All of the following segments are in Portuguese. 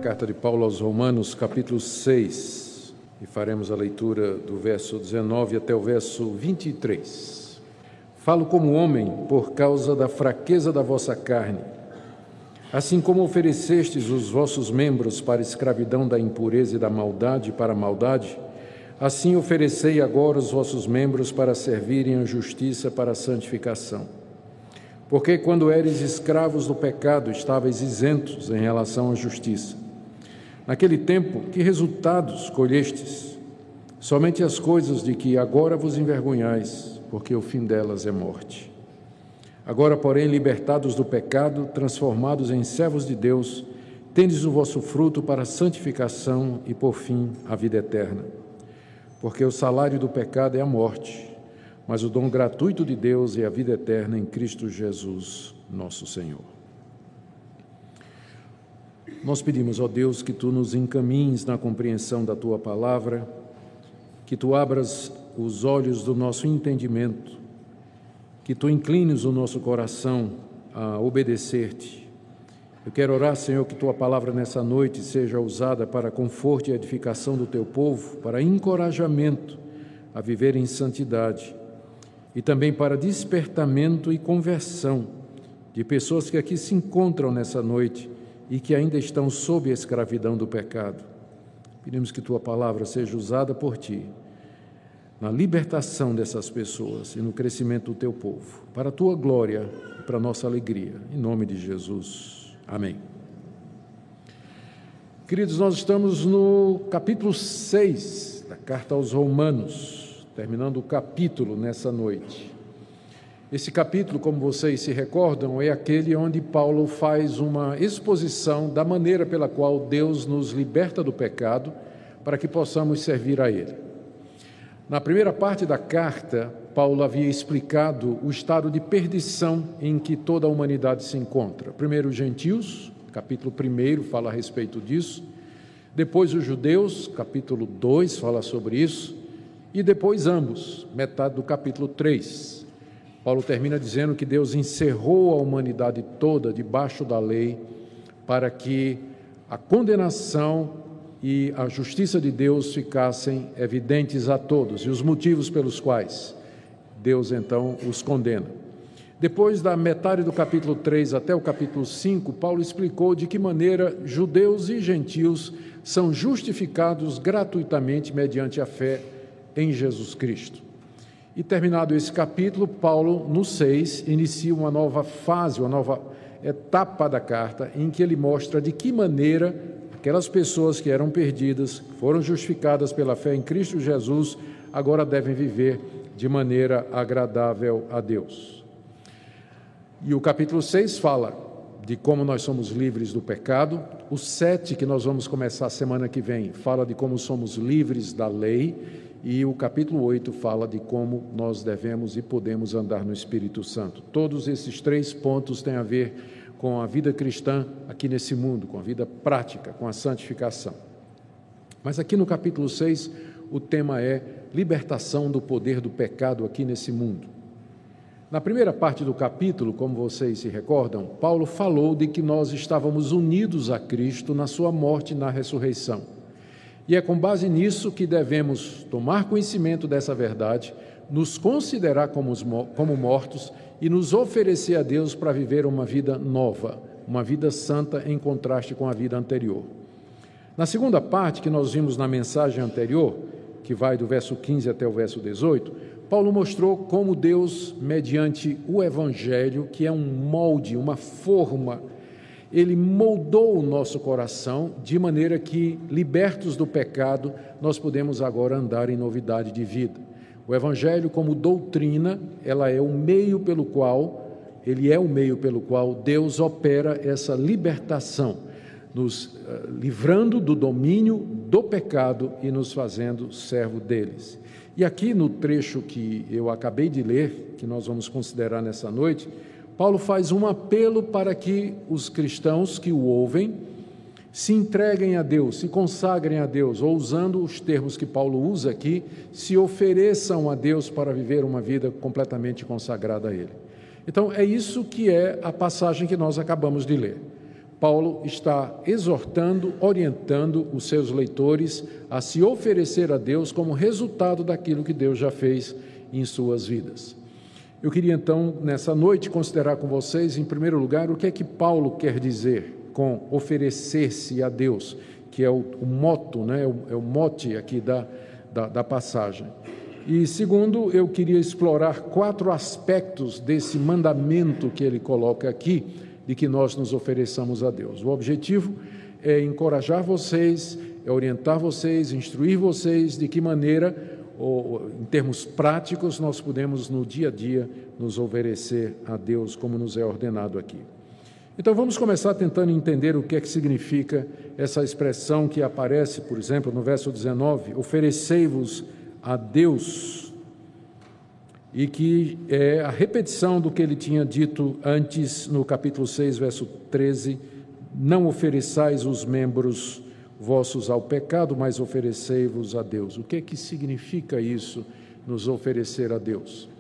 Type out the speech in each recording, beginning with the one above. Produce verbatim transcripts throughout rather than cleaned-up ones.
carta de Paulo aos Romanos, capítulo seis, e faremos a leitura do verso dezenove até o verso vinte e três. Falo como homem por causa da fraqueza da vossa carne. Assim como oferecestes os vossos membros para a escravidão da impureza e da maldade para a maldade, assim oferecei agora os vossos membros para servirem à justiça para a santificação. Porque quando eres escravos do pecado, estavais isentos em relação à justiça. Naquele tempo, que resultados colhestes? Somente as coisas de que agora vos envergonhais, porque o fim delas é morte. Agora, porém, libertados do pecado, transformados em servos de Deus, tendes o vosso fruto para a santificação e, por fim, a vida eterna. Porque o salário do pecado é a morte, mas o dom gratuito de Deus é a vida eterna em Cristo Jesus, nosso Senhor. Nós pedimos, ó Deus, que Tu nos encaminhes na compreensão da Tua palavra, que Tu abras os olhos do nosso entendimento, que Tu inclines o nosso coração a obedecer-Te. Eu quero orar, Senhor, que Tua palavra nessa noite seja usada para conforto e edificação do Teu povo, para encorajamento a viver em santidade, e também para despertamento e conversão de pessoas que aqui se encontram nessa noite e que ainda estão sob a escravidão do pecado. Pedimos que Tua palavra seja usada por Ti na libertação dessas pessoas e no crescimento do Teu povo, para a Tua glória e para a nossa alegria. Em nome de Jesus. Amém. Queridos, nós estamos no capítulo seis da carta aos Romanos, terminando o capítulo nessa noite. Esse capítulo, como vocês se recordam, é aquele onde Paulo faz uma exposição da maneira pela qual Deus nos liberta do pecado para que possamos servir a Ele. Na primeira parte da carta, Paulo havia explicado o estado de perdição em que toda a humanidade se encontra. Primeiro os gentios, capítulo um fala a respeito disso. Depois os judeus, capítulo dois fala sobre isso. E depois ambos, metade do capítulo três. Paulo termina dizendo que Deus encerrou a humanidade toda debaixo da lei para que a condenação e a justiça de Deus ficassem evidentes a todos e os motivos pelos quais Deus então os condena. Depois da metade do capítulo três até o capítulo cinco, Paulo explicou de que maneira judeus e gentios são justificados gratuitamente mediante a fé em Jesus Cristo. E terminado esse capítulo, Paulo, no seis, inicia uma nova fase, uma nova etapa da carta, em que ele mostra de que maneira aquelas pessoas que eram perdidas, foram justificadas pela fé em Cristo Jesus, agora devem viver de maneira agradável a Deus. E o capítulo seis fala de como nós somos livres do pecado. O sete, que nós vamos começar a semana que vem, fala de como somos livres da lei. E o capítulo oito fala de como nós devemos e podemos andar no Espírito Santo. Todos esses três pontos têm a ver com a vida cristã aqui nesse mundo, com a vida prática, com a santificação. Mas aqui no capítulo seis, o tema é libertação do poder do pecado aqui nesse mundo. Na primeira parte do capítulo, como vocês se recordam, Paulo falou de que nós estávamos unidos a Cristo na sua morte e na ressurreição. E é com base nisso que devemos tomar conhecimento dessa verdade, nos considerar como, como mortos e nos oferecer a Deus para viver uma vida nova, uma vida santa em contraste com a vida anterior. Na segunda parte, que nós vimos na mensagem anterior, que vai do verso quinze até o verso dezoito, Paulo mostrou como Deus, mediante o Evangelho, que é um molde, uma forma, Ele moldou o nosso coração de maneira que, libertos do pecado, nós podemos agora andar em novidade de vida. O Evangelho, como doutrina, ela é o meio pelo qual, ele é o meio pelo qual Deus opera essa libertação, nos uh, livrando do domínio do pecado e nos fazendo servo deles. E aqui no trecho que eu acabei de ler, que nós vamos considerar nessa noite, Paulo faz um apelo para que os cristãos que o ouvem se entreguem a Deus, se consagrem a Deus, ou usando os termos que Paulo usa aqui, se ofereçam a Deus para viver uma vida completamente consagrada a Ele. Então, é isso que é a passagem que nós acabamos de ler. Paulo está exortando, orientando os seus leitores a se oferecer a Deus como resultado daquilo que Deus já fez em suas vidas. Eu queria então, nessa noite, considerar com vocês, em primeiro lugar, o que é que Paulo quer dizer com oferecer-se a Deus, que é o, o moto, né? é, o, é o mote aqui da, da, da passagem. E segundo, eu queria explorar quatro aspectos desse mandamento que ele coloca aqui, de que nós nos ofereçamos a Deus. O objetivo é encorajar vocês, é orientar vocês, instruir vocês de que maneira, ou, em termos práticos, nós podemos no dia a dia nos oferecer a Deus como nos é ordenado aqui. Então vamos começar tentando entender o que é que significa essa expressão que aparece, por exemplo, no verso dezenove, oferecei-vos a Deus, e que é a repetição do que ele tinha dito antes no capítulo seis, verso treze, não ofereçais os membros vossos ao pecado, mas oferecei-vos a Deus. O que é que significa isso, nos oferecer a Deus?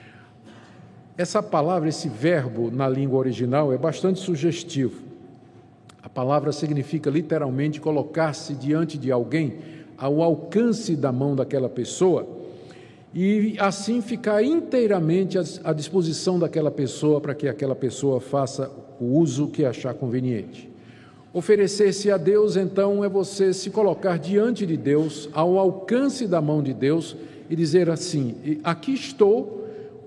Essa palavra, esse verbo na língua original é bastante sugestivo. A palavra significa literalmente colocar-se diante de alguém, ao alcance da mão daquela pessoa, e assim ficar inteiramente à disposição daquela pessoa para que aquela pessoa faça o uso que achar conveniente. Oferecer-se a Deus, então, é você se colocar diante de Deus, ao alcance da mão de Deus, e dizer assim: aqui estou,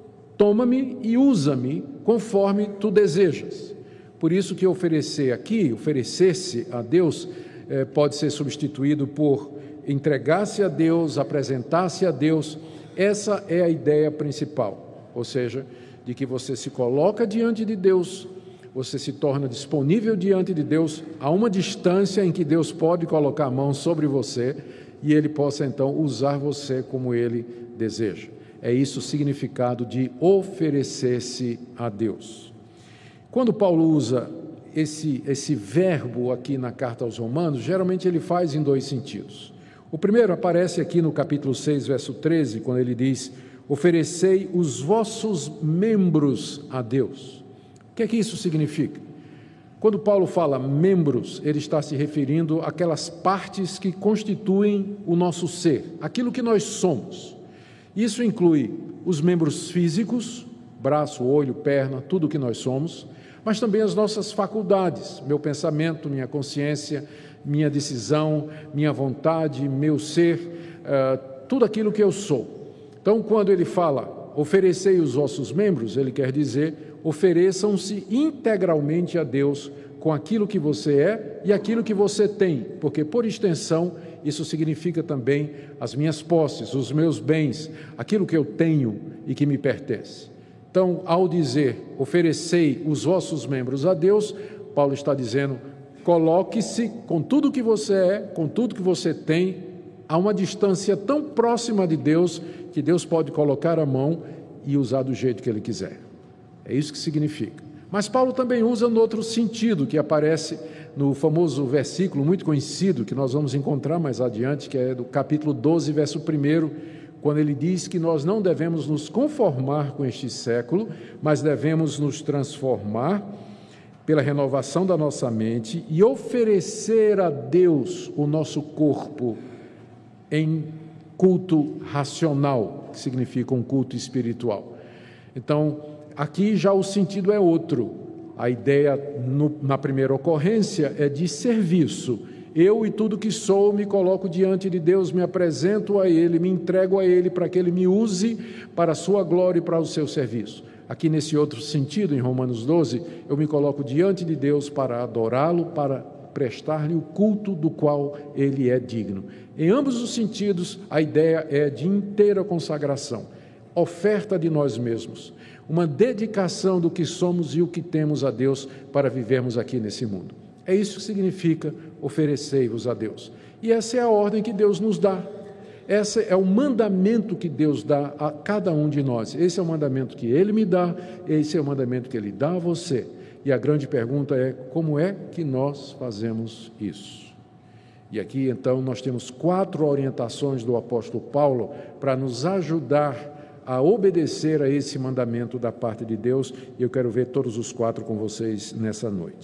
toma-me e usa-me conforme tu desejas. Por isso que oferecer aqui, oferecer-se a Deus, eh, pode ser substituído por entregar-se a Deus, apresentar-se a Deus. Essa é a ideia principal, ou seja, de que você se coloca diante de Deus, você se torna disponível diante de Deus, a uma distância em que Deus pode colocar a mão sobre você e Ele possa então usar você como Ele deseja. É isso o significado de oferecer-se a Deus. Quando Paulo usa esse, esse verbo aqui na carta aos Romanos, geralmente ele faz em dois sentidos. O primeiro aparece aqui no capítulo seis, verso treze, quando ele diz: oferecei os vossos membros a Deus. O que é que isso significa? Quando Paulo fala membros, ele está se referindo àquelas partes que constituem o nosso ser, aquilo que nós somos. Isso inclui os membros físicos, braço, olho, perna, tudo o que nós somos, mas também as nossas faculdades, meu pensamento, minha consciência, minha decisão, minha vontade, meu ser, uh, tudo aquilo que eu sou. Então, quando ele fala, oferecei os vossos membros, ele quer dizer, ofereçam-se integralmente a Deus com aquilo que você é e aquilo que você tem, porque, por extensão, isso significa também as minhas posses, os meus bens, aquilo que eu tenho e que me pertence. Então, ao dizer, oferecei os vossos membros a Deus, Paulo está dizendo, coloque-se com tudo que você é, com tudo que você tem, a uma distância tão próxima de Deus, que Deus pode colocar a mão e usar do jeito que Ele quiser. É isso que significa. Mas Paulo também usa no outro sentido, que aparece no famoso versículo muito conhecido, que nós vamos encontrar mais adiante, que é do capítulo doze, verso primeiro, quando ele diz que nós não devemos nos conformar com este século, mas devemos nos transformar pela renovação da nossa mente e oferecer a Deus o nosso corpo em culto racional, que significa um culto espiritual. Então, aqui já o sentido é outro. A ideia, no, na primeira ocorrência, é de serviço. Eu e tudo que sou me coloco diante de Deus, me apresento a Ele, me entrego a Ele para que Ele me use para a sua glória e para o seu serviço. Aqui nesse outro sentido, em Romanos doze, eu me coloco diante de Deus para adorá-lo, para prestar-lhe o culto do qual Ele é digno. Em ambos os sentidos, a ideia é de inteira consagração, oferta de nós mesmos, uma dedicação do que somos e o que temos a Deus para vivermos aqui nesse mundo. É isso que significa oferecei-vos a Deus. E essa é a ordem que Deus nos dá. Esse é o mandamento que Deus dá a cada um de nós. Esse é o mandamento que Ele me dá, esse é o mandamento que Ele dá a você. E a grande pergunta é, como é que nós fazemos isso? E aqui, então, nós temos quatro orientações do apóstolo Paulo para nos ajudar a obedecer a esse mandamento da parte de Deus, e eu quero ver todos os quatro com vocês nessa noite.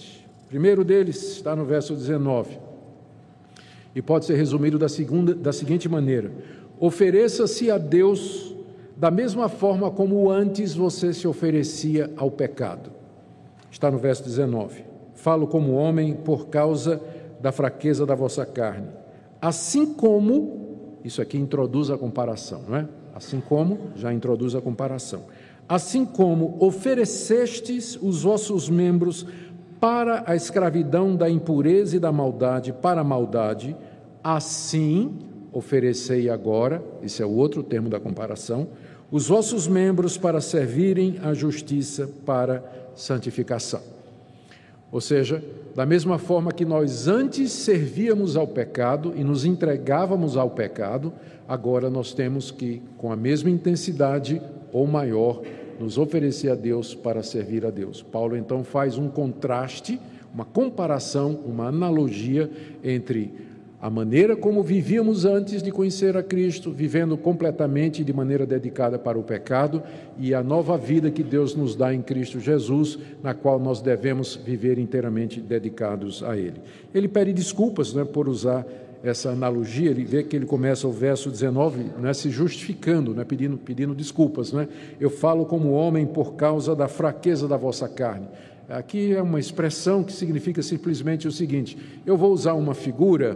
O primeiro deles está no verso dezenove, e pode ser resumido da, segunda, da seguinte maneira: ofereça-se a Deus da mesma forma como antes você se oferecia ao pecado. Está no verso dezenove. Falo como homem por causa da fraqueza da vossa carne. Assim como, isso aqui introduz a comparação, não é? Assim como, já introduz a comparação. Assim como oferecestes os vossos membros para a escravidão da impureza e da maldade, para a maldade, assim oferecei agora, esse é o outro termo da comparação, os vossos membros para servirem à justiça, para santificação. Ou seja, da mesma forma que nós antes servíamos ao pecado e nos entregávamos ao pecado, agora nós temos que, com a mesma intensidade ou maior, nos oferecer a Deus para servir a Deus. Paulo então faz um contraste, uma comparação, uma analogia entre a maneira como vivíamos antes de conhecer a Cristo, vivendo completamente de maneira dedicada para o pecado, e a nova vida que Deus nos dá em Cristo Jesus, na qual nós devemos viver inteiramente dedicados a Ele. Ele pede desculpas, né, por usar essa analogia. Ele vê que ele começa o verso dezenove, né, se justificando, né, pedindo, pedindo desculpas. Né? Eu falo como homem por causa da fraqueza da vossa carne. Aqui é uma expressão que significa simplesmente o seguinte: eu vou usar uma figura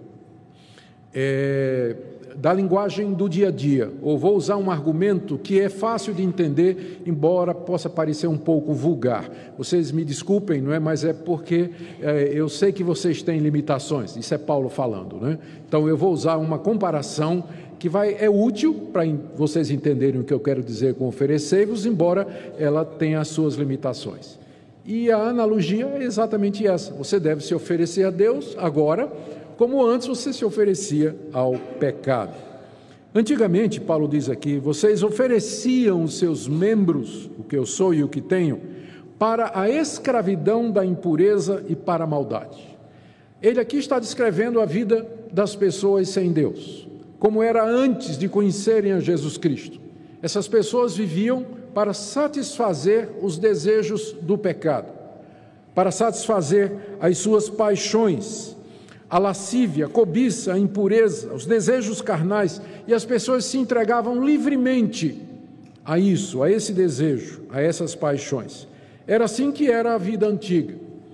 É, da linguagem do dia a dia, ou vou usar um argumento que é fácil de entender, embora possa parecer um pouco vulgar. Vocês me desculpem, não é? Mas é porque é, eu sei que vocês têm limitações. Isso é Paulo falando, né? Então eu vou usar uma comparação que vai, é útil para vocês entenderem o que eu quero dizer com oferecei-vos, embora ela tenha as suas limitações. E a analogia é exatamente essa: você deve se oferecer a Deus agora, como antes você se oferecia ao pecado. Antigamente, Paulo diz aqui, vocês ofereciam os seus membros, o que eu sou e o que tenho, para a escravidão da impureza e para a maldade. Ele aqui está descrevendo a vida das pessoas sem Deus, como era antes de conhecerem a Jesus Cristo. Essas pessoas viviam para satisfazer os desejos do pecado, para satisfazer as suas paixões, a lascívia, a cobiça, a impureza, os desejos carnais, e as pessoas se entregavam livremente a isso, a esse desejo, a essas paixões. Era assim que era a vida antiga.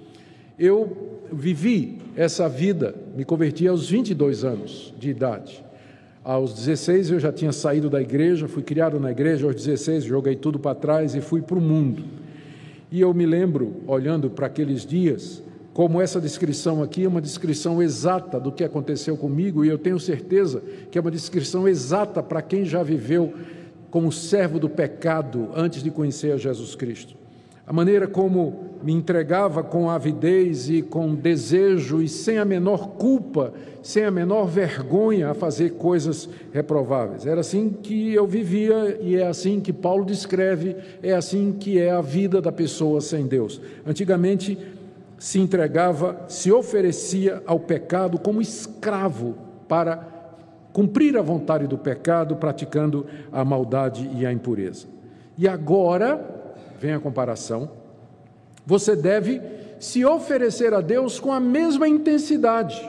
Eu vivi essa vida, me converti aos vinte e dois anos de idade. Aos dezesseis eu já tinha saído da igreja, fui criado na igreja. Aos dezesseis joguei tudo para trás e fui para o mundo. E eu me lembro, olhando para aqueles dias, como essa descrição aqui é uma descrição exata do que aconteceu comigo, e eu tenho certeza que é uma descrição exata para quem já viveu como servo do pecado antes de conhecer a Jesus Cristo. A maneira como me entregava com avidez e com desejo e sem a menor culpa, sem a menor vergonha a fazer coisas reprováveis. Era assim que eu vivia, e é assim que Paulo descreve, é assim que é a vida da pessoa sem Deus. Antigamente se entregava, se oferecia ao pecado como escravo para cumprir a vontade do pecado, praticando a maldade e a impureza. E agora, vem a comparação, você deve se oferecer a Deus com a mesma intensidade.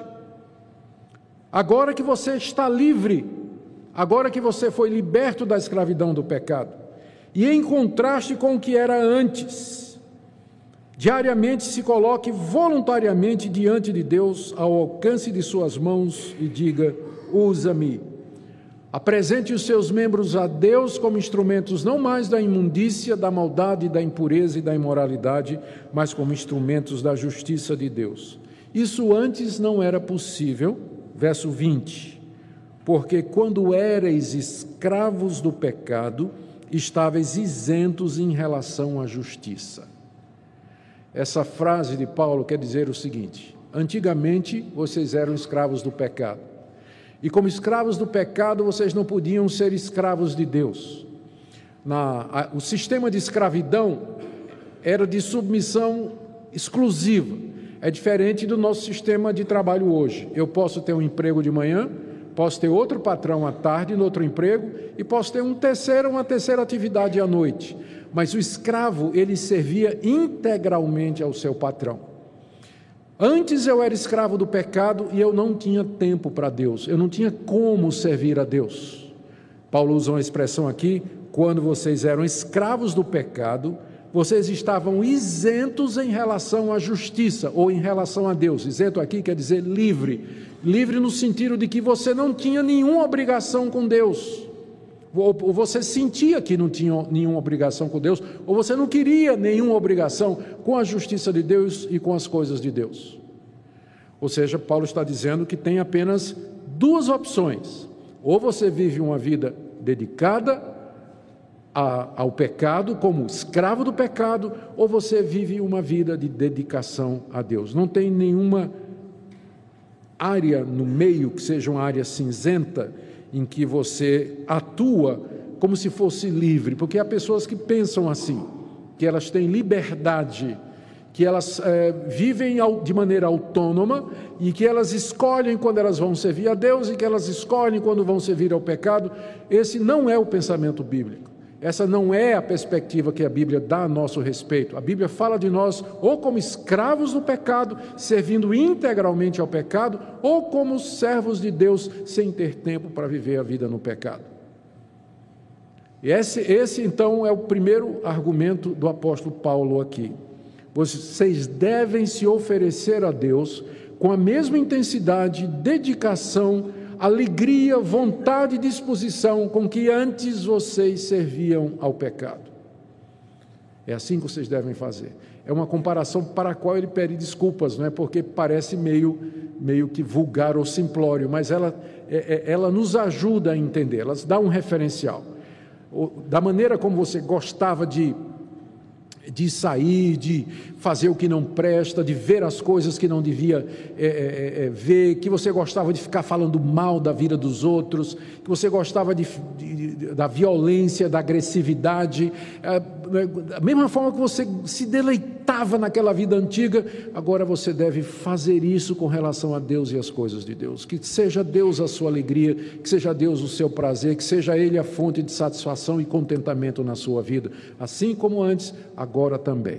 Agora que você está livre, agora que você foi liberto da escravidão do pecado, e em contraste com o que era antes, diariamente se coloque voluntariamente diante de Deus, ao alcance de suas mãos, e diga: usa-me. Apresente os seus membros a Deus como instrumentos não mais da imundícia, da maldade, da impureza e da imoralidade, mas como instrumentos da justiça de Deus. Isso antes não era possível. Verso vinte. Porque quando éreis escravos do pecado, estáveis isentos em relação à justiça. Essa frase de Paulo quer dizer o seguinte: antigamente vocês eram escravos do pecado, e como escravos do pecado vocês não podiam ser escravos de Deus. Na, a, o sistema de escravidão era de submissão exclusiva. É diferente do nosso sistema de trabalho hoje. Eu posso ter um emprego de manhã, posso ter outro patrão à tarde no outro emprego, e posso ter um terceiro, uma terceira atividade à noite. Mas o escravo, ele servia integralmente ao seu patrão. Antes eu era escravo do pecado e eu não tinha tempo para Deus, eu não tinha como servir a Deus. Paulo usa uma expressão aqui: quando vocês eram escravos do pecado, vocês estavam isentos em relação à justiça ou em relação a Deus. Isento aqui quer dizer livre, livre no sentido de que você não tinha nenhuma obrigação com Deus, ou você sentia que não tinha nenhuma obrigação com Deus, ou você não queria nenhuma obrigação com a justiça de Deus e com as coisas de Deus. Ou seja, Paulo está dizendo que tem apenas duas opções: ou você vive uma vida dedicada a, ao pecado, como escravo do pecado, ou você vive uma vida de dedicação a Deus. Não tem nenhuma área no meio que seja uma área cinzenta em que você atua como se fosse livre, porque há pessoas que pensam assim, que elas têm liberdade, que elas é, vivem de maneira autônoma e que elas escolhem quando elas vão servir a Deus e que elas escolhem quando vão servir ao pecado. Esse não é o pensamento bíblico. Essa não é a perspectiva que a Bíblia dá a nosso respeito. A Bíblia fala de nós ou como escravos do pecado, servindo integralmente ao pecado, ou como servos de Deus, sem ter tempo para viver a vida no pecado. E esse, esse então, é o primeiro argumento do apóstolo Paulo aqui. Vocês devem se oferecer a Deus com a mesma intensidade, dedicação, alegria, vontade e disposição com que antes vocês serviam ao pecado. É assim que vocês devem fazer. É uma comparação para a qual ele pede desculpas, não é? Porque parece meio, meio que vulgar ou simplório, mas ela, ela nos ajuda a entender, ela dá um referencial. Da maneira como você gostava de de sair, de fazer o que não presta, de ver as coisas que não devia é, é, é, ver, que você gostava de ficar falando mal da vida dos outros, que você gostava de, de, de, da violência, da agressividade, é, da mesma forma que você se deleitava naquela vida antiga, agora você deve fazer isso com relação a Deus e as coisas de Deus. Que seja Deus a sua alegria, que seja Deus o seu prazer, que seja Ele a fonte de satisfação e contentamento na sua vida, assim como antes, agora Agora também.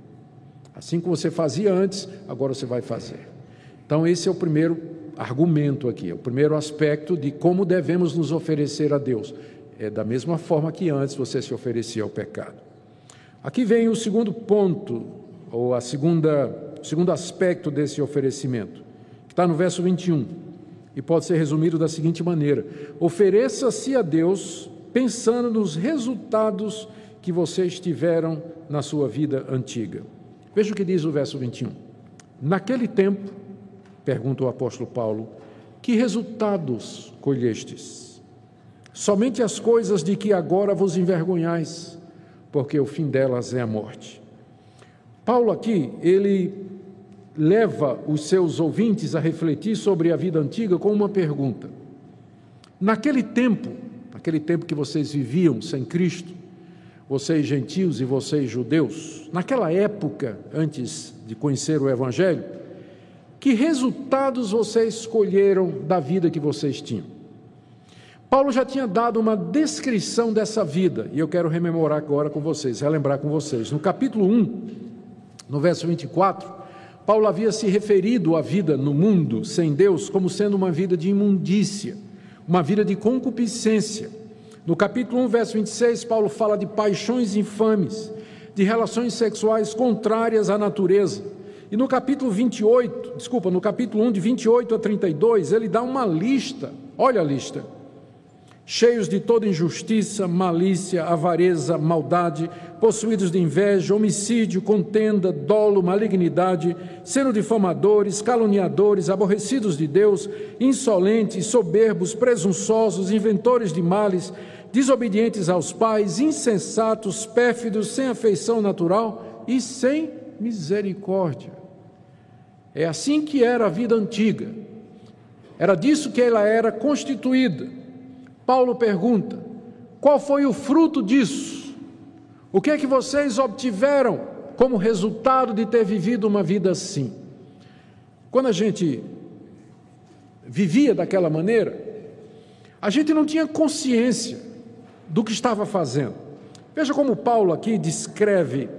Assim como você fazia antes, agora você vai fazer. Então esse é o primeiro argumento aqui, é o primeiro aspecto de como devemos nos oferecer a Deus. É da mesma forma que antes você se oferecia ao pecado. Aqui vem o segundo ponto, ou a segunda, o segundo aspecto desse oferecimento, que está no verso vinte e um, e pode ser resumido da seguinte maneira: ofereça-se a Deus pensando nos resultados que vocês tiveram na sua vida antiga. Veja o que diz o verso vinte e um. Naquele tempo, pergunta o apóstolo Paulo, que resultados colhestes? Somente as coisas de que agora vos envergonhais, porque o fim delas é a morte. Paulo aqui, ele leva os seus ouvintes a refletir sobre a vida antiga com uma pergunta. Naquele tempo, naquele tempo que vocês viviam sem Cristo, vocês gentios e vocês judeus, naquela época, antes de conhecer o Evangelho, que resultados vocês escolheram da vida que vocês tinham? Paulo já tinha dado uma descrição dessa vida, e eu quero rememorar agora com vocês, relembrar com vocês. No capítulo um, no verso vinte e quatro, Paulo havia se referido à vida no mundo sem Deus como sendo uma vida de imundícia, uma vida de concupiscência. No capítulo um, verso vinte e seis, Paulo fala de paixões infames, de relações sexuais contrárias à natureza. E no capítulo vinte e oito, desculpa, no capítulo um, de vinte e oito a trinta e dois, ele dá uma lista, olha a lista: cheios de toda injustiça, malícia, avareza, maldade, possuídos de inveja, homicídio, contenda, dolo, malignidade, sendo difamadores, caluniadores, aborrecidos de Deus, insolentes, soberbos, presunçosos, inventores de males, desobedientes aos pais, insensatos, pérfidos, sem afeição natural e sem misericórdia. É assim que era a vida antiga. Era disso que ela era constituída. Paulo pergunta: qual foi o fruto disso? O que é que vocês obtiveram como resultado de ter vivido uma vida assim? Quando a gente vivia daquela maneira, a gente não tinha consciência do que estava fazendo. Veja como Paulo aqui descreve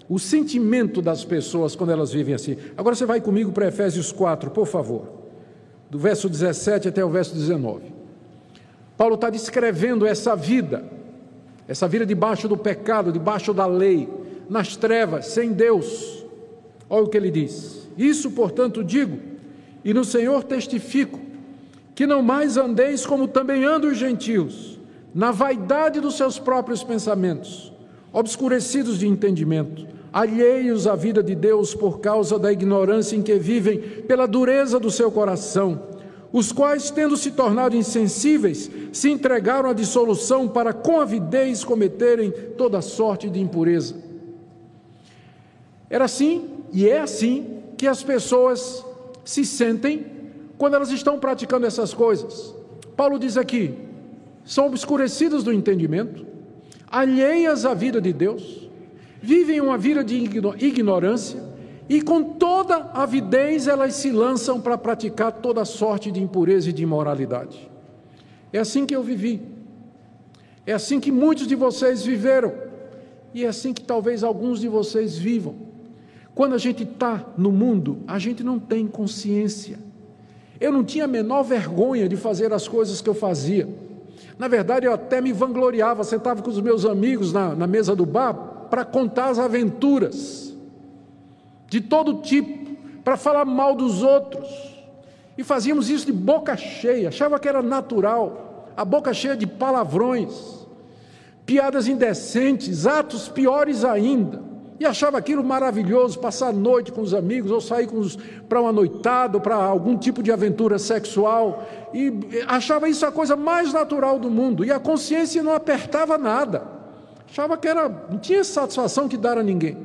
o sentimento das pessoas quando elas vivem assim. Agora você vai comigo para Efésios quatro, por favor, do verso dezessete até o verso dezenove. Paulo está descrevendo essa vida, essa vida debaixo do pecado, debaixo da lei, nas trevas, sem Deus. Olha o que ele diz: isso, portanto, digo, e no Senhor testifico, que não mais andeis como também andam os gentios, na vaidade dos seus próprios pensamentos, obscurecidos de entendimento, alheios à vida de Deus por causa da ignorância em que vivem, pela dureza do seu coração, os quais, tendo se tornado insensíveis, se entregaram à dissolução para com avidez cometerem toda sorte de impureza. Era assim, e é assim, que as pessoas se sentem quando elas estão praticando essas coisas. Paulo diz aqui: são obscurecidas do entendimento, alheias à vida de Deus, vivem uma vida de ignorância, e com toda avidez elas se lançam para praticar toda sorte de impureza e de imoralidade. É assim que eu vivi, é assim que muitos de vocês viveram, e é assim que talvez alguns de vocês vivam. Quando a gente está no mundo, a gente não tem consciência. Eu não tinha a menor vergonha de fazer as coisas que eu fazia. Na verdade, eu até me vangloriava, sentava com os meus amigos na, na mesa do bar para contar as aventuras de todo tipo, para falar mal dos outros. E fazíamos isso de boca cheia, achava que era natural, a boca cheia de palavrões, piadas indecentes, atos piores ainda. E achava aquilo maravilhoso, passar a noite com os amigos, ou sair para uma noitada, ou para algum tipo de aventura sexual, e achava isso a coisa mais natural do mundo, e a consciência não apertava nada, achava que era, não tinha satisfação que dar a ninguém.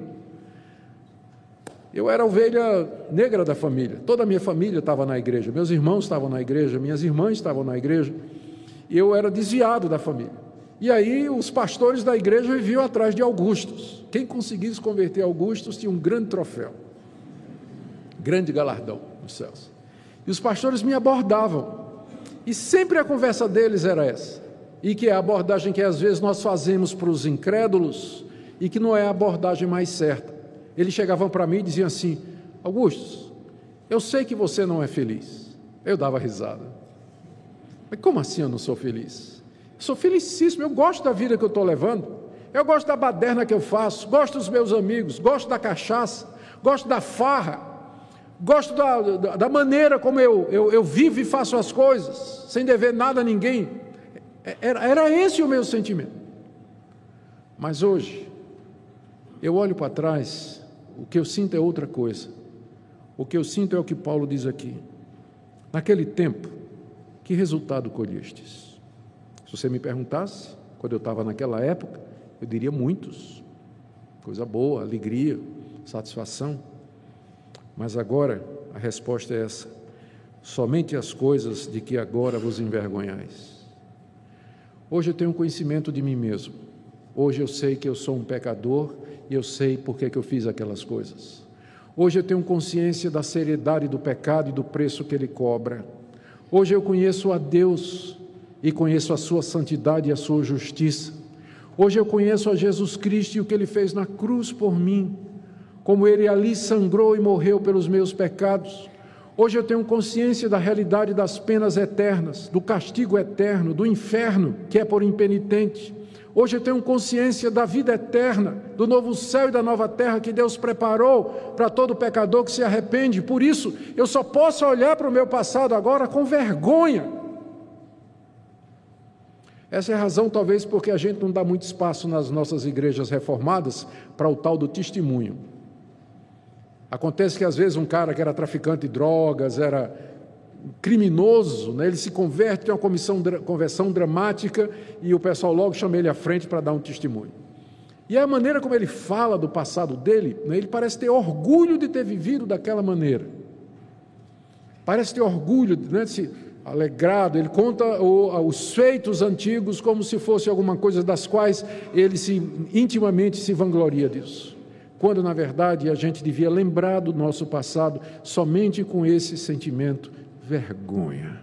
Eu era a ovelha negra da família, toda a minha família estava na igreja, meus irmãos estavam na igreja, minhas irmãs estavam na igreja, e eu era desviado da família. E aí os pastores da igreja viviam atrás de Augustos. Quem conseguisse converter Augustos tinha um grande troféu, grande galardão nos céus. E os pastores me abordavam, e sempre a conversa deles era essa, e que é a abordagem que às vezes nós fazemos para os incrédulos, e que não é a abordagem mais certa. Eles chegavam para mim e diziam assim: Augustos, eu sei que você não é feliz. Eu dava risada. Mas como assim eu não sou feliz? Sou felicíssimo, eu gosto da vida que eu estou levando, eu gosto da baderna que eu faço, gosto dos meus amigos, gosto da cachaça, gosto da farra, gosto da, da, da maneira como eu, eu, eu vivo e faço as coisas, sem dever nada a ninguém. Era, era esse o meu sentimento. Mas hoje, eu olho para trás, o que eu sinto é outra coisa. O que eu sinto é o que Paulo diz aqui: naquele tempo, que resultado colhestes? Se você me perguntasse, quando eu estava naquela época, eu diria muitos. Coisa boa, alegria, satisfação. Mas agora, a resposta é essa: somente as coisas de que agora vos envergonhais. Hoje eu tenho conhecimento de mim mesmo. Hoje eu sei que eu sou um pecador e eu sei por que eu fiz aquelas coisas. Hoje eu tenho consciência da seriedade do pecado e do preço que ele cobra. Hoje eu conheço a Deus e conheço a sua santidade e a sua justiça. Hoje eu conheço a Jesus Cristo e o que Ele fez na cruz por mim, como Ele ali sangrou e morreu pelos meus pecados. Hoje eu tenho consciência da realidade das penas eternas, do castigo eterno, do inferno, que é por impenitente. Hoje eu tenho consciência da vida eterna, do novo céu e da nova terra que Deus preparou para todo pecador que se arrepende. Por isso, eu só posso olhar para o meu passado agora com vergonha. Essa é a razão, talvez, porque a gente não dá muito espaço nas nossas igrejas reformadas para o tal do testemunho. Acontece que, às vezes, um cara que era traficante de drogas, era criminoso, né, ele se converte em uma comissão, conversão dramática e o pessoal logo chama ele à frente para dar um testemunho. E a maneira como ele fala do passado dele, né, ele parece ter orgulho de ter vivido daquela maneira. Parece ter orgulho, né, de se... alegrado, ele conta os feitos antigos como se fosse alguma coisa das quais ele se, intimamente se vangloria disso, quando na verdade a gente devia lembrar do nosso passado somente com esse sentimento: vergonha,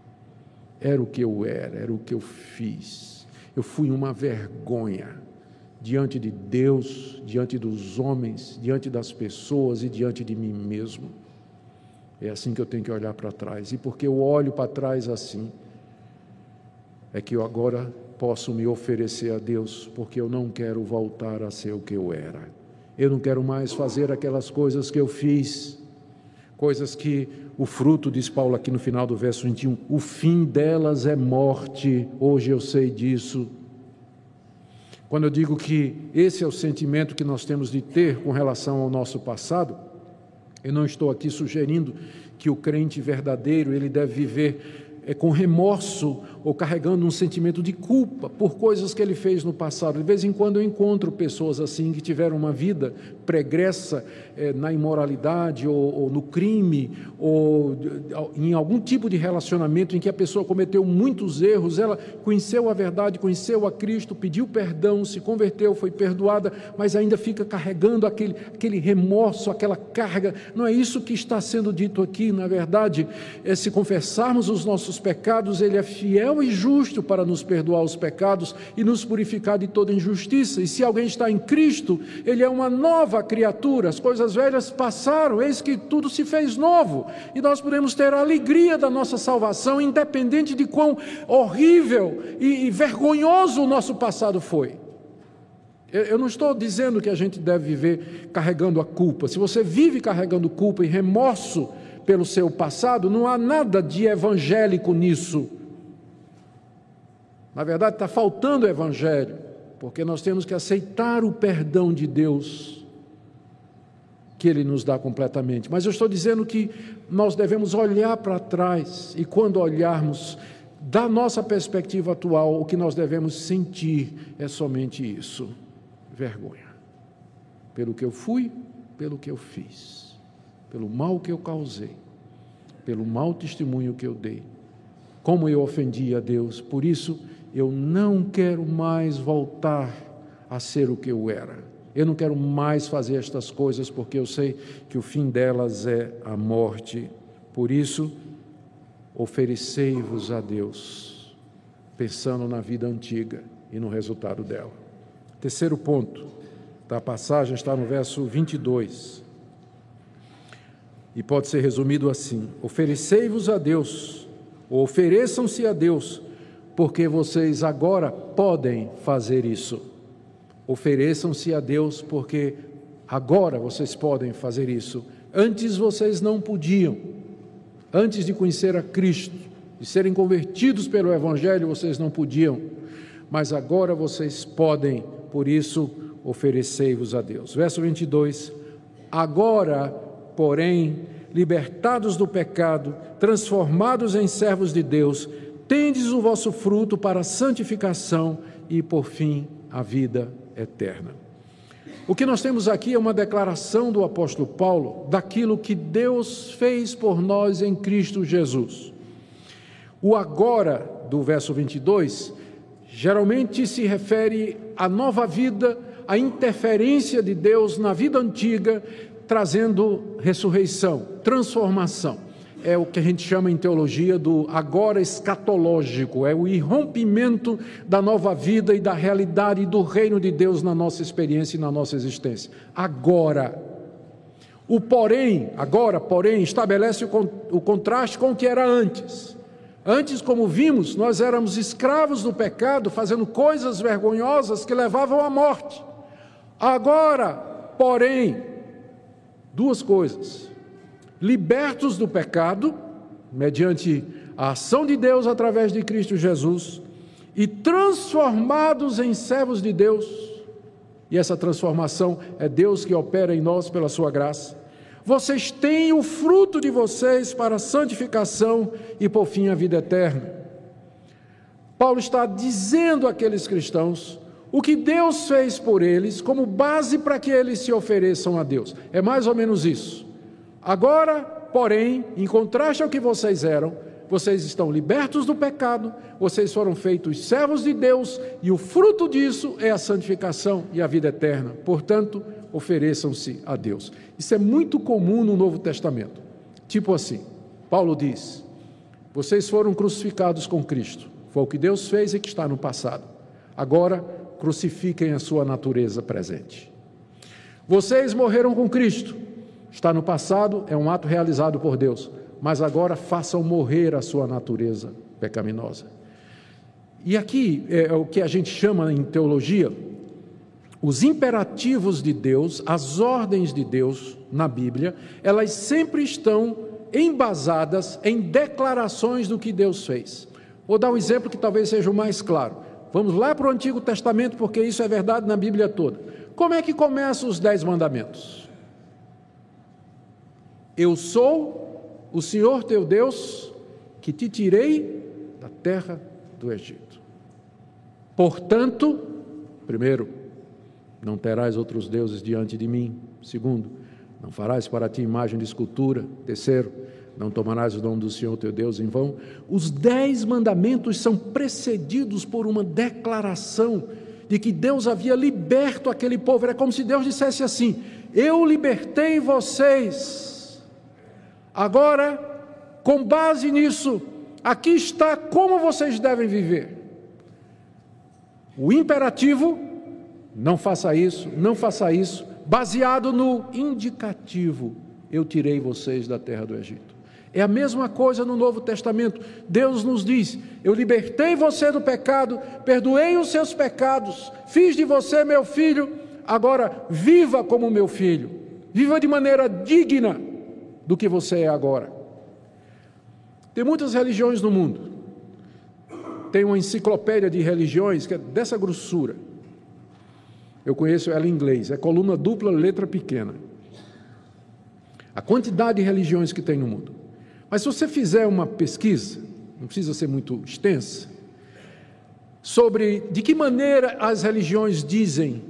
era o que eu era, era o que eu fiz, eu fui uma vergonha, diante de Deus, diante dos homens, diante das pessoas e diante de mim mesmo. É assim que eu tenho que olhar para trás. E porque eu olho para trás assim, é que eu agora posso me oferecer a Deus, porque eu não quero voltar a ser o que eu era. Eu não quero mais fazer aquelas coisas que eu fiz, coisas que o fruto, diz Paulo aqui no final do verso vinte e um, o fim delas é morte. Hoje eu sei disso. Quando eu digo que esse é o sentimento que nós temos de ter com relação ao nosso passado, eu não estou aqui sugerindo que o crente verdadeiro ele deve viver é, com remorso ou carregando um sentimento de culpa por coisas que ele fez no passado. De vez em quando eu encontro pessoas assim que tiveram uma vida pregressa é, na imoralidade ou, ou no crime ou em algum tipo de relacionamento em que a pessoa cometeu muitos erros. Ela conheceu a verdade, conheceu a Cristo, pediu perdão, se converteu, foi perdoada, mas ainda fica carregando aquele, aquele remorso, aquela carga. Não é isso que está sendo dito aqui. Na verdade, é, se confessarmos os nossos pecados, Ele é fiel e justo para nos perdoar os pecados e nos purificar de toda injustiça. E se alguém está em Cristo, ele é uma nova criatura. As coisas velhas passaram, eis que tudo se fez novo. E nós podemos ter a alegria da nossa salvação, independente de quão horrível e, e vergonhoso o nosso passado foi. Eu, eu não estou dizendo que a gente deve viver carregando a culpa. Se você vive carregando culpa e remorso pelo seu passado, não há nada de evangélico nisso. Na verdade, está faltando o evangelho, porque nós temos que aceitar o perdão de Deus, que Ele nos dá completamente. Mas eu estou dizendo que nós devemos olhar para trás, e quando olharmos da nossa perspectiva atual, o que nós devemos sentir é somente isso: vergonha. Pelo que eu fui, pelo que eu fiz, pelo mal que eu causei, pelo mau testemunho que eu dei, como eu ofendi a Deus. Por isso, eu não quero mais voltar a ser o que eu era. Eu não quero mais fazer estas coisas, porque eu sei que o fim delas é a morte. Por isso, oferecei-vos a Deus, pensando na vida antiga e no resultado dela. Terceiro ponto da passagem está no verso vinte e dois. E pode ser resumido assim: oferecei-vos a Deus, ou ofereçam-se a Deus, porque vocês agora podem fazer isso. Ofereçam-se a Deus, porque agora vocês podem fazer isso. Antes vocês não podiam. Antes de conhecer a Cristo, de serem convertidos pelo Evangelho, vocês não podiam. Mas agora vocês podem, por isso, oferecei-vos a Deus. Verso vinte e dois. Agora, porém, libertados do pecado, transformados em servos de Deus, tendes o vosso fruto para a santificação e, por fim, a vida eterna. O que nós temos aqui é uma declaração do apóstolo Paulo daquilo que Deus fez por nós em Cristo Jesus. O agora, do verso vinte e dois, geralmente se refere à nova vida, à interferência de Deus na vida antiga, trazendo ressurreição, transformação. É o que a gente chama em teologia do agora escatológico, é o irrompimento da nova vida e da realidade do reino de Deus na nossa experiência e na nossa existência. Agora, o porém, agora, porém, estabelece o contraste com o que era antes. Antes, como vimos, nós éramos escravos do pecado, fazendo coisas vergonhosas que levavam à morte. Agora, porém, duas coisas: libertos do pecado, mediante a ação de Deus através de Cristo Jesus, e transformados em servos de Deus, e essa transformação é Deus que opera em nós pela sua graça. Vocês têm o fruto de vocês para a santificação e, por fim, a vida eterna. Paulo está dizendo àqueles cristãos o que Deus fez por eles como base para que eles se ofereçam a Deus. É mais ou menos isso. Agora, porém, em contraste ao que vocês eram, vocês estão libertos do pecado, vocês foram feitos servos de Deus, e o fruto disso é a santificação e a vida eterna. Portanto, ofereçam-se a Deus. Isso é muito comum no Novo Testamento. Tipo assim, Paulo diz: vocês foram crucificados com Cristo. Foi o que Deus fez e que está no passado. Agora, crucifiquem a sua natureza presente. Vocês morreram com Cristo. Está no passado, é um ato realizado por Deus. Mas agora façam morrer a sua natureza pecaminosa. E aqui é o que a gente chama em teologia, os imperativos de Deus, as ordens de Deus na Bíblia, elas sempre estão embasadas em declarações do que Deus fez. Vou dar um exemplo que talvez seja o mais claro. Vamos lá para o Antigo Testamento, porque isso é verdade na Bíblia toda. Como é que começam os dez mandamentos? Eu sou o Senhor teu Deus, que te tirei da terra do Egito. Portanto, primeiro, não terás outros deuses diante de mim. Segundo, não farás para ti imagem de escultura. Terceiro, não tomarás o nome do Senhor teu Deus em vão. Os dez mandamentos são precedidos por uma declaração de que Deus havia liberto aquele povo. Era como se Deus dissesse assim: eu libertei vocês. Agora, com base nisso, aqui está como vocês devem viver. O imperativo, não faça isso, não faça isso, baseado no indicativo, eu tirei vocês da terra do Egito. É a mesma coisa no Novo Testamento. Deus nos diz: eu libertei você do pecado, perdoei os seus pecados, fiz de você meu filho, agora viva como meu filho, viva de maneira digna do que você é agora. Tem muitas religiões no mundo. Tem uma enciclopédia de religiões que é dessa grossura. Eu conheço ela em inglês, é coluna dupla, letra pequena. A quantidade de religiões que tem no mundo. Mas se você fizer uma pesquisa, não precisa ser muito extensa, sobre de que maneira as religiões dizem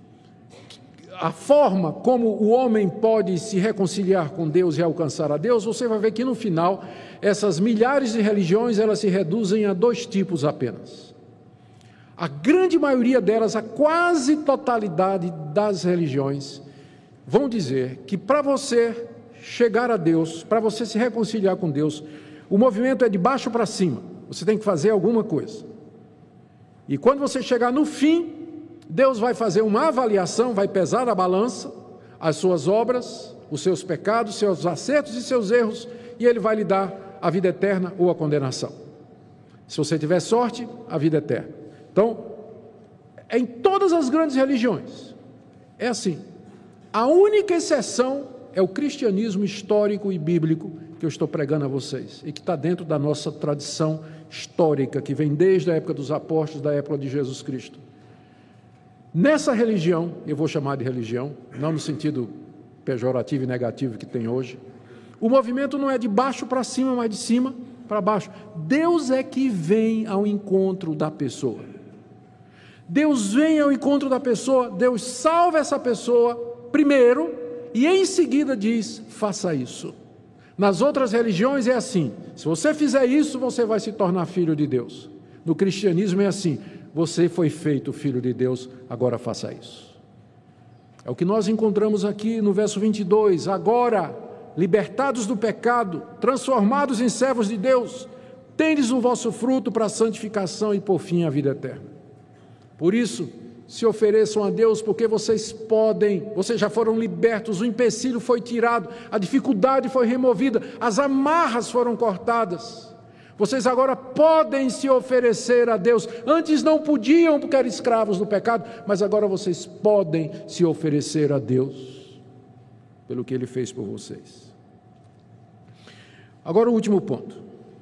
a forma como o homem pode se reconciliar com Deus e alcançar a Deus, você vai ver que no final, essas milhares de religiões, elas se reduzem a dois tipos apenas. A grande maioria delas, a quase totalidade das religiões, vão dizer que para você chegar a Deus, para você se reconciliar com Deus, o movimento é de baixo para cima, você tem que fazer alguma coisa. E quando você chegar no fim, Deus vai fazer uma avaliação, vai pesar a balança, as suas obras, os seus pecados, seus acertos e seus erros, e Ele vai lhe dar a vida eterna ou a condenação. Se você tiver sorte, a vida eterna. Então, em todas as grandes religiões, é assim. A única exceção é o cristianismo histórico e bíblico que eu estou pregando a vocês, e que está dentro da nossa tradição histórica, que vem desde a época dos apóstolos, da época de Jesus Cristo. Nessa religião, eu vou chamar de religião, não no sentido pejorativo e negativo que tem hoje, o movimento não é de baixo para cima, mas de cima para baixo. Deus é que vem ao encontro da pessoa. Deus vem ao encontro da pessoa, Deus salva essa pessoa primeiro e em seguida diz: faça isso. Nas outras religiões é assim: se você fizer isso, você vai se tornar filho de Deus. No cristianismo é assim: você foi feito filho de Deus, agora faça isso. É o que nós encontramos aqui no verso vinte e dois. Agora, libertados do pecado, transformados em servos de Deus, tendes o vosso fruto para a santificação e por fim a vida eterna. Por isso, se ofereçam a Deus, porque vocês podem, vocês já foram libertos, o empecilho foi tirado, a dificuldade foi removida, as amarras foram cortadas. Vocês agora podem se oferecer a Deus. Antes não podiam porque eram escravos do pecado, mas agora vocês podem se oferecer a Deus pelo que Ele fez por vocês. Agora o último ponto.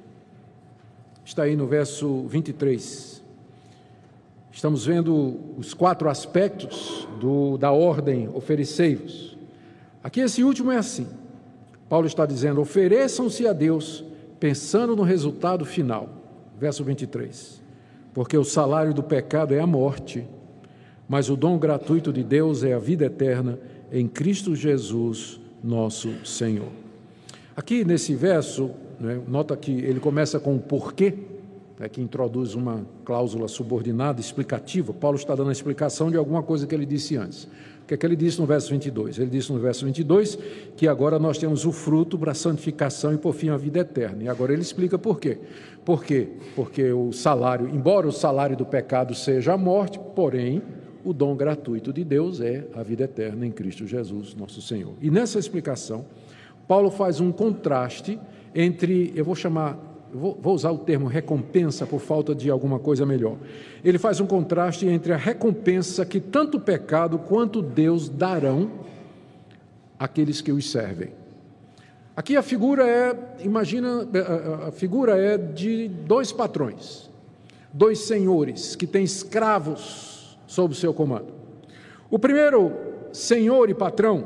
Está aí no verso vinte e três. Estamos vendo os quatro aspectos do, da ordem oferecei-vos. Aqui esse último é assim. Paulo está dizendo: ofereçam-se a Deus pensando no resultado final. Verso vinte e três. Porque o salário do pecado é a morte, mas o dom gratuito de Deus é a vida eterna em Cristo Jesus, nosso Senhor. Aqui nesse verso, né, nota que ele começa com o porquê, né, que introduz uma cláusula subordinada, explicativa. Paulo está dando a explicação de alguma coisa que ele disse antes. O que é que ele disse no verso vinte e dois? Ele disse no verso vinte e dois que agora nós temos o fruto para a santificação e, por fim, a vida eterna. E agora ele explica por quê. Por quê? Porque o salário, embora o salário do pecado seja a morte, porém, o dom gratuito de Deus é a vida eterna em Cristo Jesus, nosso Senhor. E nessa explicação, Paulo faz um contraste entre, eu vou chamar, vou, vou usar o termo recompensa por falta de alguma coisa melhor. Ele faz um contraste entre a recompensa que tanto o pecado quanto Deus darão àqueles que os servem. Aqui a figura é, imagina, a figura é de dois patrões, dois senhores que têm escravos sob o seu comando. O primeiro senhor e patrão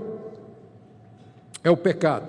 é o pecado.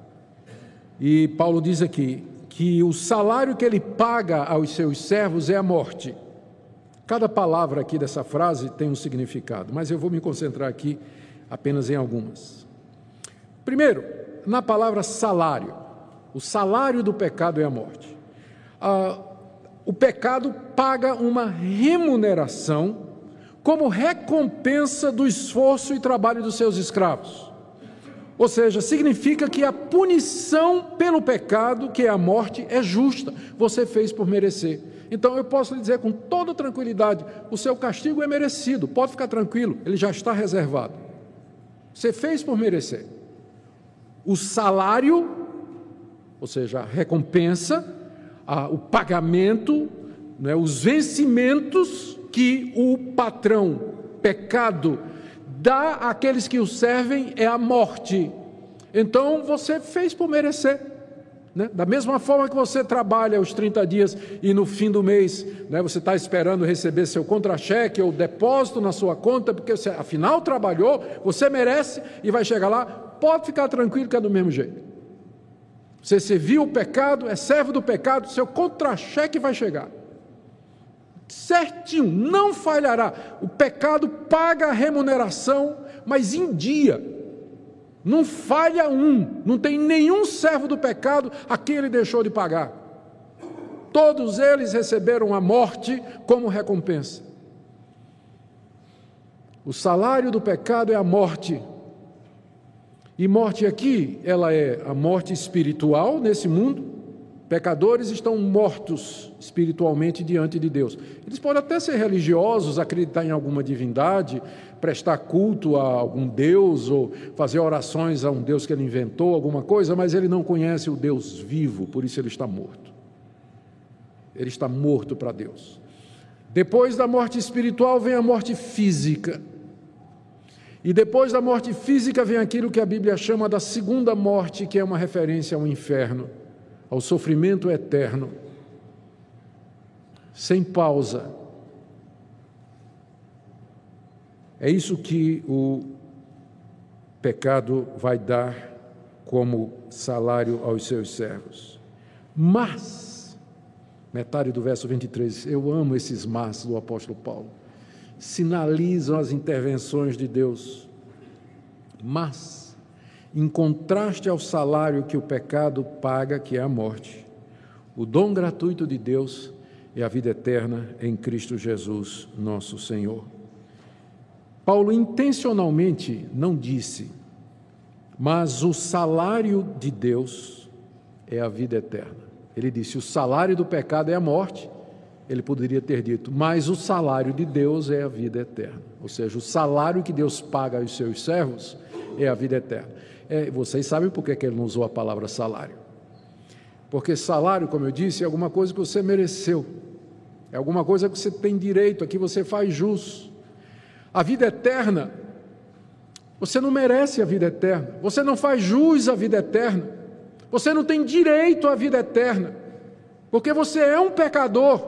E Paulo diz aqui que o salário que ele paga aos seus servos é a morte. Cada palavra aqui dessa frase tem um significado, mas eu vou me concentrar aqui apenas em algumas. Primeiro, na palavra salário. O salário do pecado é a morte. Ah, o pecado paga uma remuneração como recompensa do esforço e trabalho dos seus escravos. Ou seja, significa que a punição pelo pecado, que é a morte, é justa. Você fez por merecer. Então eu posso lhe dizer com toda tranquilidade, o seu castigo é merecido, pode ficar tranquilo, ele já está reservado. Você fez por merecer. O salário, ou seja, a recompensa, a, o pagamento, né, os vencimentos que o patrão, pecado, dá àqueles que o servem é a morte. Então você fez por merecer, né? Da mesma forma que você trabalha os trinta dias e no fim do mês, né, você está esperando receber seu contra-cheque ou depósito na sua conta, porque você afinal trabalhou, você merece e vai chegar lá, pode ficar tranquilo que é do mesmo jeito. Você serviu o pecado, é servo do pecado, seu contra-cheque vai chegar. Certinho, não falhará. O pecado paga a remuneração, mas em dia. Não falha um, não tem nenhum servo do pecado a quem ele deixou de pagar. Todos eles receberam a morte como recompensa. O salário do pecado é a morte. E morte aqui, ela é a morte espiritual nesse mundo. Pecadores estão mortos espiritualmente diante de Deus. Eles podem até ser religiosos, acreditar em alguma divindade, prestar culto a algum Deus ou fazer orações a um Deus que ele inventou, alguma coisa, mas ele não conhece o Deus vivo, por isso ele está morto. Ele está morto para Deus. Depois da morte espiritual vem a morte física. E depois da morte física vem aquilo que a Bíblia chama da segunda morte, que é uma referência ao inferno, ao sofrimento eterno, sem pausa. É isso que o pecado vai dar como salário aos seus servos. Mas, metade do verso vinte e três, eu amo esses mas do apóstolo Paulo, sinalizam as intervenções de Deus. Mas, em contraste ao salário que o pecado paga, que é a morte, o dom gratuito de Deus é a vida eterna em Cristo Jesus, nosso Senhor. Paulo intencionalmente não disse, mas o salário de Deus é a vida eterna. Ele disse, o salário do pecado é a morte. Ele poderia ter dito, mas o salário de Deus é a vida eterna. Ou seja, o salário que Deus paga aos seus servos é a vida eterna. É, vocês sabem por que ele não usou a palavra salário. Porque salário, como eu disse, é alguma coisa que você mereceu. É alguma coisa que você tem direito, a que você faz jus. A vida eterna, você não merece a vida eterna. Você não faz jus à vida eterna. Você não tem direito à vida eterna. Porque você é um pecador.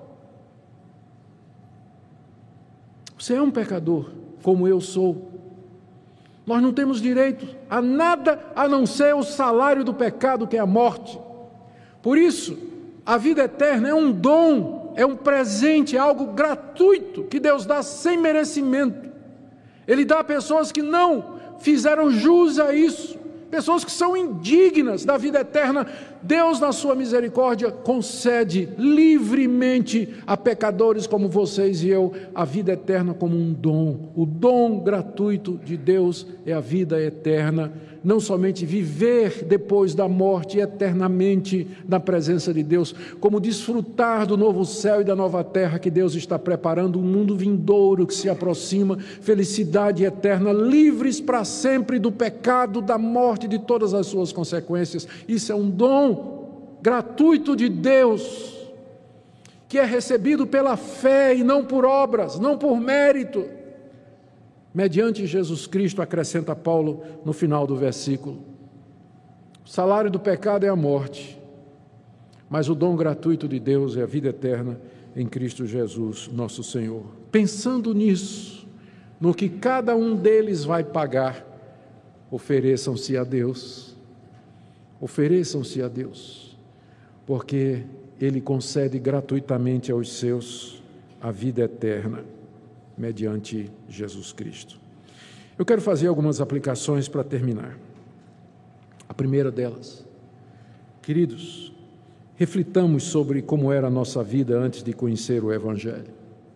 Você é um pecador, como eu sou. Nós não temos direito a nada a não ser o salário do pecado, que é a morte. Por isso, a vida eterna é um dom, é um presente, é algo gratuito que Deus dá sem merecimento. Ele dá a pessoas que não fizeram jus a isso, pessoas que são indignas da vida eterna. Deus, na sua misericórdia, concede livremente a pecadores como vocês e eu a vida eterna como um dom. O dom gratuito de Deus é a vida eterna, não somente viver depois da morte eternamente na presença de Deus, como desfrutar do novo céu e da nova terra que Deus está preparando, um mundo vindouro que se aproxima, felicidade eterna, livres para sempre do pecado, da morte e de todas as suas consequências. Isso é um dom gratuito de Deus, que é recebido pela fé e não por obras, não por mérito, mediante Jesus Cristo, acrescenta Paulo no final do versículo. O salário do pecado é a morte, mas o dom gratuito de Deus é a vida eterna em Cristo Jesus, nosso Senhor. Pensando nisso, no que cada um deles vai pagar, ofereçam-se a Deus, ofereçam-se a Deus, porque Ele concede gratuitamente aos seus a vida eterna, mediante Jesus Cristo. Eu quero fazer algumas aplicações para terminar. A primeira delas, queridos, reflitamos sobre como era a nossa vida antes de conhecer o Evangelho.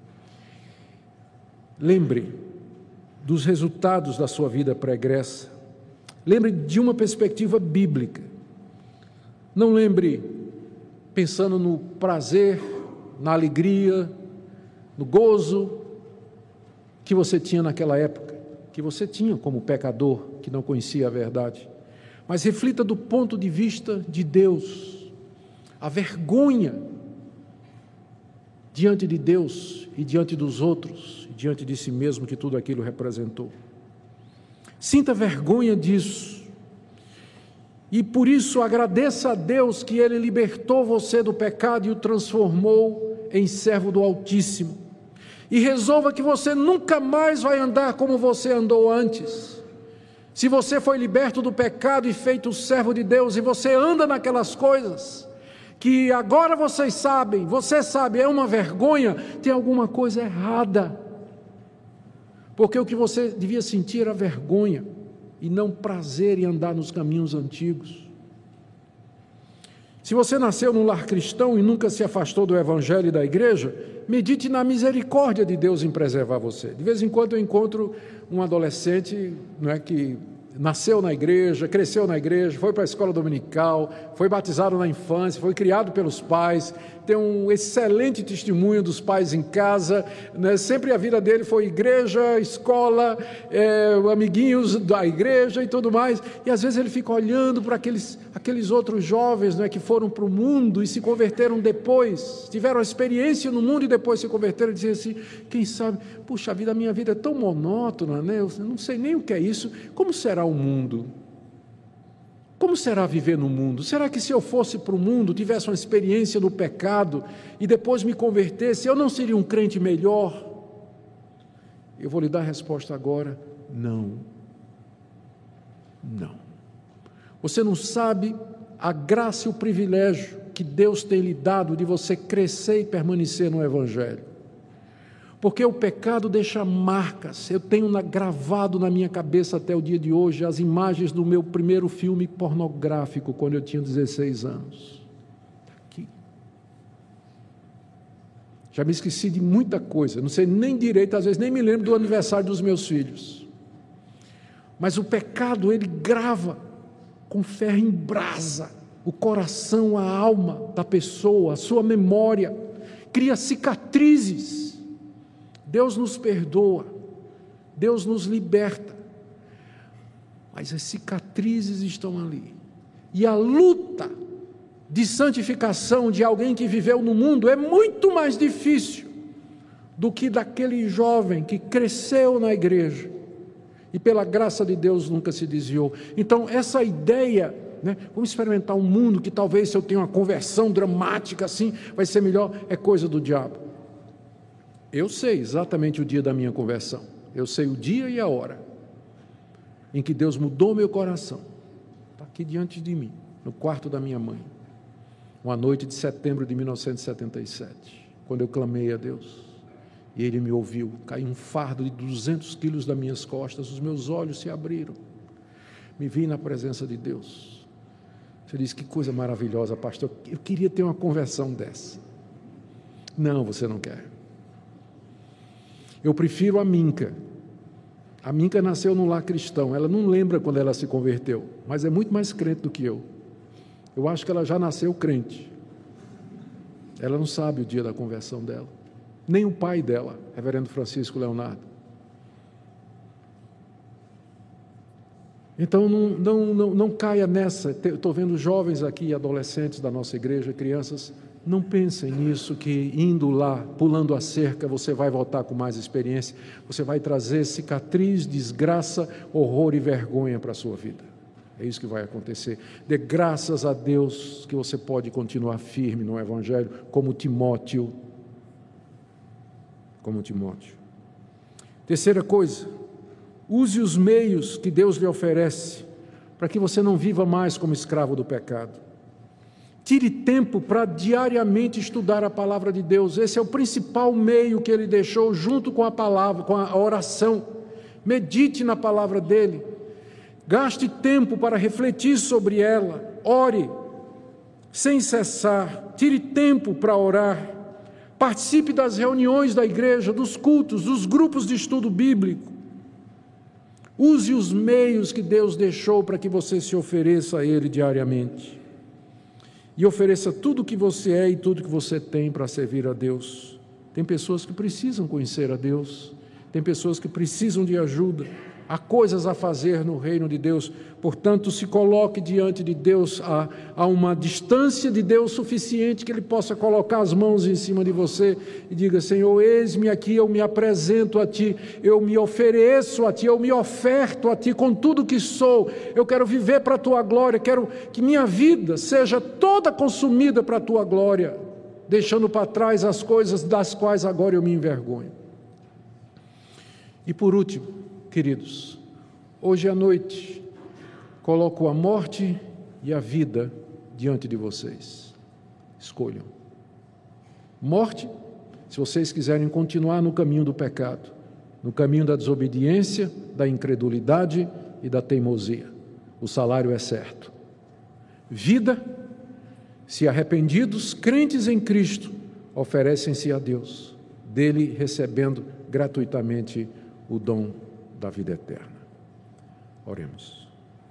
Lembre dos resultados da sua vida pregressa. Lembre de uma perspectiva bíblica. Não lembre pensando no prazer, na alegria, no gozo que você tinha naquela época, que você tinha como pecador, que não conhecia a verdade. Mas reflita do ponto de vista de Deus, a vergonha diante de Deus e diante dos outros, e diante de si mesmo que tudo aquilo representou. Sinta vergonha disso, e por isso agradeça a Deus que Ele libertou você do pecado e o transformou em servo do Altíssimo. E resolva que você nunca mais vai andar como você andou antes. Se você foi liberto do pecado e feito servo de Deus, e você anda naquelas coisas que agora vocês sabem, você sabe, é uma vergonha, tem alguma coisa errada. Porque o que você devia sentir era vergonha, e não prazer em andar nos caminhos antigos. Se você nasceu num lar cristão e nunca se afastou do Evangelho e da igreja, medite na misericórdia de Deus em preservar você. De vez em quando eu encontro um adolescente, não é, que nasceu na igreja, cresceu na igreja, foi para a escola dominical, foi batizado na infância, foi criado pelos pais, tem um excelente testemunho dos pais em casa, né? Sempre a vida dele foi igreja, escola, é, amiguinhos da igreja e tudo mais, e às vezes ele fica olhando para aqueles, aqueles outros jovens, né, que foram para o mundo e se converteram depois, tiveram a experiência no mundo e depois se converteram, e dizem assim, quem sabe, puxa vida, a minha vida é tão monótona, né? Eu não sei nem o que é isso, como será o mundo? Como será viver no mundo? Será que se eu fosse para o mundo, tivesse uma experiência no pecado e depois me convertesse, eu não seria um crente melhor? Eu vou lhe dar a resposta agora, não. Não. Você não sabe a graça e o privilégio que Deus tem lhe dado de você crescer e permanecer no Evangelho. Porque o pecado deixa marcas. Eu tenho gravado na minha cabeça até o dia de hoje as imagens do meu primeiro filme pornográfico, quando eu tinha dezesseis anos. Aqui. Já me esqueci de muita coisa, não sei nem direito, às vezes nem me lembro do aniversário dos meus filhos. Mas o pecado, ele grava com ferro em brasa o coração, a alma da pessoa, a sua memória, cria cicatrizes. Deus nos perdoa, Deus nos liberta, mas as cicatrizes estão ali, e a luta de santificação de alguém que viveu no mundo é muito mais difícil do que daquele jovem que cresceu na igreja, e pela graça de Deus nunca se desviou. Então essa ideia, né, vamos experimentar um mundo que talvez se eu tenho uma conversão dramática assim, vai ser melhor, é coisa do diabo. Eu sei exatamente o dia da minha conversão, eu sei o dia e a hora em que Deus mudou meu coração, está aqui diante de mim, no quarto da minha mãe, uma noite de setembro de mil novecentos e setenta e sete, quando eu clamei a Deus, e Ele me ouviu, caiu um fardo de duzentos quilos das minhas costas, os meus olhos se abriram, me vi na presença de Deus. Você diz, que coisa maravilhosa, pastor, eu queria ter uma conversão dessa. Não, você não quer. Eu prefiro a Minca. A Minca nasceu num lar cristão, ela não lembra quando ela se converteu, mas é muito mais crente do que eu. Eu acho que ela já nasceu crente. Ela não sabe o dia da conversão dela, nem o pai dela, reverendo Francisco Leonardo. Então não, não, não, não caia nessa. Estou vendo jovens aqui, adolescentes da nossa igreja, crianças, não pensem nisso, que indo lá, pulando a cerca, você vai voltar com mais experiência, você vai trazer cicatriz, desgraça, horror e vergonha para a sua vida. É isso que vai acontecer. Dê graças a Deus que você pode continuar firme no Evangelho, como Timóteo. Como Timóteo. Terceira coisa, use os meios que Deus lhe oferece, para que você não viva mais como escravo do pecado. Tire tempo para diariamente estudar a palavra de Deus. Esse é o principal meio que Ele deixou junto com a palavra, com a oração. Medite na palavra dEle. Gaste tempo para refletir sobre ela. Ore sem cessar. Tire tempo para orar. Participe das reuniões da igreja, dos cultos, dos grupos de estudo bíblico. Use os meios que Deus deixou para que você se ofereça a Ele diariamente. E ofereça tudo o que você é e tudo que você tem para servir a Deus. Tem pessoas que precisam conhecer a Deus, tem pessoas que precisam de ajuda, há coisas a fazer no reino de Deus. Portanto, se coloque diante de Deus a, a uma distância de Deus suficiente que Ele possa colocar as mãos em cima de você e diga, Senhor, eis-me aqui, eu me apresento a Ti, eu me ofereço a Ti, eu me oferto a Ti com tudo que sou, eu quero viver para a Tua glória, quero que minha vida seja toda consumida para a Tua glória, deixando para trás as coisas das quais agora eu me envergonho. E por último, queridos, hoje à noite, coloco a morte e a vida diante de vocês. Escolham. Morte, se vocês quiserem continuar no caminho do pecado, no caminho da desobediência, da incredulidade e da teimosia. O salário é certo. Vida, se arrependidos, crentes em Cristo, oferecem-se a Deus, dele recebendo gratuitamente o dom da vida eterna. Oremos.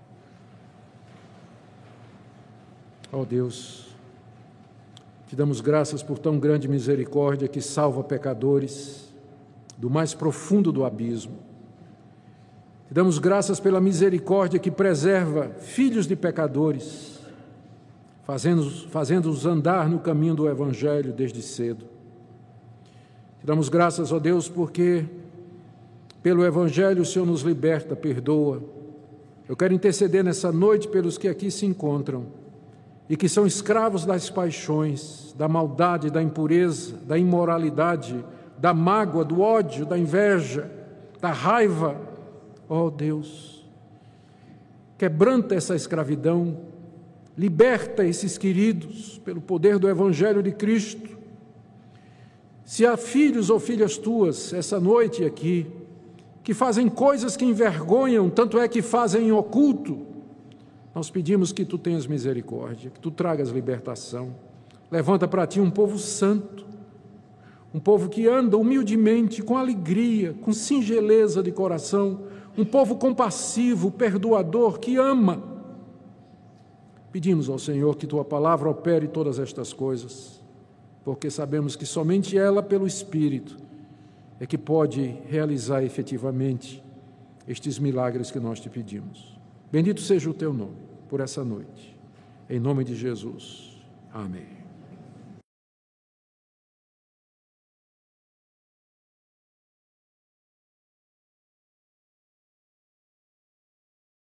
Ó oh Deus, te damos graças por tão grande misericórdia que salva pecadores do mais profundo do abismo. Te damos graças pela misericórdia que preserva filhos de pecadores, fazendo-os fazendo-os andar no caminho do Evangelho desde cedo. Te damos graças, ó Deus, porque pelo Evangelho o Senhor nos liberta, perdoa. Eu quero interceder nessa noite pelos que aqui se encontram e que são escravos das paixões, da maldade, da impureza, da imoralidade, da mágoa, do ódio, da inveja, da raiva. Ó Deus, quebranta essa escravidão, liberta esses queridos pelo poder do Evangelho de Cristo. Se há filhos ou filhas tuas essa noite aqui, que fazem coisas que envergonham, tanto é que fazem em oculto, nós pedimos que Tu tenhas misericórdia, que Tu tragas libertação. Levanta para Ti um povo santo, um povo que anda humildemente, com alegria, com singeleza de coração, um povo compassivo, perdoador, que ama. Pedimos ao Senhor que Tua palavra opere todas estas coisas, porque sabemos que somente ela, pelo Espírito, é que pode realizar efetivamente estes milagres que nós Te pedimos. Bendito seja o Teu nome por essa noite. Em nome de Jesus. Amém.